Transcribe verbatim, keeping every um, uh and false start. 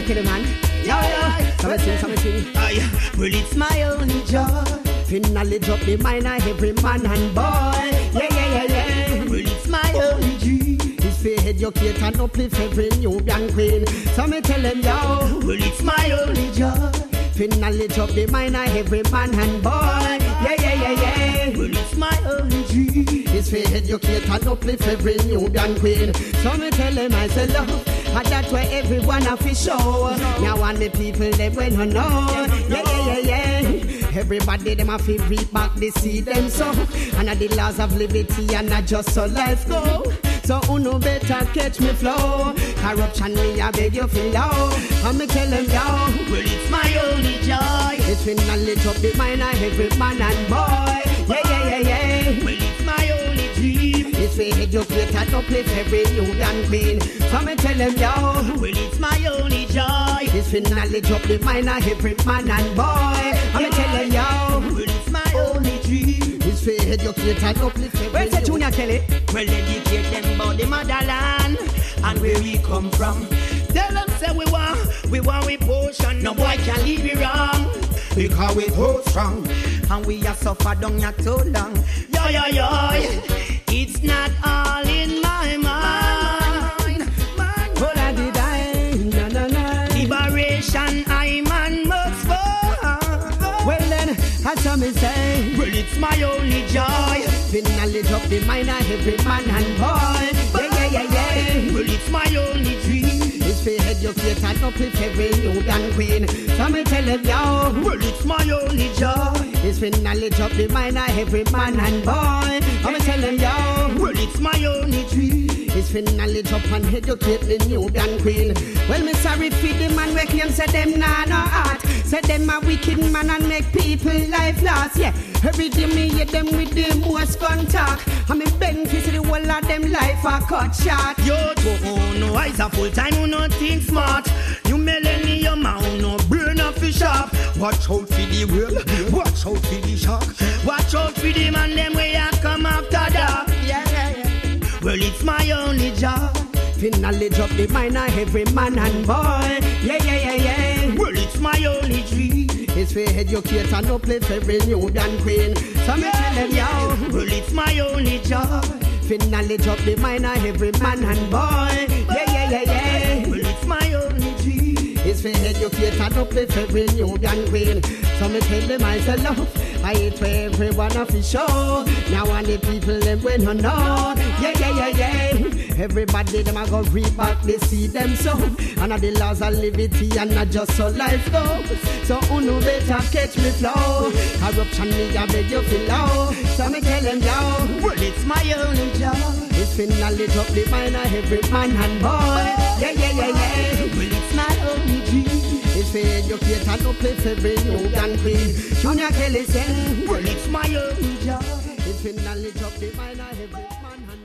Kelly man. Yo yo, some sing, some sing. Aye, well it's my only joy. Finally drop the mind of every man and boy. Yeah yeah yeah yeah. Well it's my only dream. It's for educate and uplift every Nubian queen. So me tell them yo. Well it's my only joy. Finally drop the mind of every man and boy. Yeah yeah yeah yeah. Well it's my only dream. It's for educate and uplift every Nubian queen. So me tell them I say love. And that's where everyone have to show. Now want the people they when you know. Yeah, yeah, yeah, yeah. Everybody them have to reap back the seed them so. And the laws of liberty and not just so life go. So uno better catch me flow. Corruption me I beg you feel low. And me tell them yo. Well it's my only joy. It's finally drop the mind of every man and boy. Yeah, yeah, yeah, yeah. Well it's my only dream. It's for educate and uplift every Nubian queen. So me tell them yo. Well it's my only joy. It's finally drop the mind of every man and boy. I'm tell them yo. Well it's my only dream. It's for educate and uplift every. Where's the Junior Kelly? Well educate them about the motherland and where we come from. Tell them say we want, we want we portion. No boy can leave me wrong. Because we hold strong and we have suffered down here too long. Yo yo yo, it's not all in my mind. Oh la did I, na na na. Liberation I man must fall. Well then, as some say, well it's my only joy. Finally drop the mind of every man and boy. Yeah yeah yeah yeah. Well it's my only dream. It's for educate and uplift every Nubian queen. So me tell them yo. Well it's my only joy. It's finally drop the mind of every man and boy. I'm tell them yo. Well it's my only dream. It's finally drop and educate the Nubian queen. Well me sorry for the man we claim say them nah no heart. Say them a wicked man and make people life lost. Yeah, every day me hear them with the most gun talk. And me bend to see the whole of them life a cut short. Yo, oh no, I's a full time who no think smart. You millennium who no burn off the sharp. Watch out for the whale, watch out for the shark. Watch out for the man them way I come after dark. Yeah, yeah, yeah. Well it's my only job. Finally drop the mind of every man and boy. Yeah, yeah, yeah, yeah. Well it's my only dream. It's for educate and uplift every Nubian queen. So me tell them yo. Well it's my only job. Finally drop the mind of every man and boy. Yeah, yeah, yeah, yeah. Well it's my only dream. It's for educate and uplift every Nubian queen. So me tell them I say love. I hate for everyone of the show. Now and the people them when you know. Yeah, yeah, yeah, yeah. Everybody them a go reap back they see them so. And the laws of liberty and not just so life go. So uno better catch me flow. Corruption me I beg you feel low. So me tell them yo. Well it's my only job. It's finally drop the mind of every man and boy. Yeah, yeah, yeah, yeah. Well it's my only dream. It's for educate and uplift every Nubian queen. Junior Kelly say, well it's my only job. It's finally drop the mind of every man and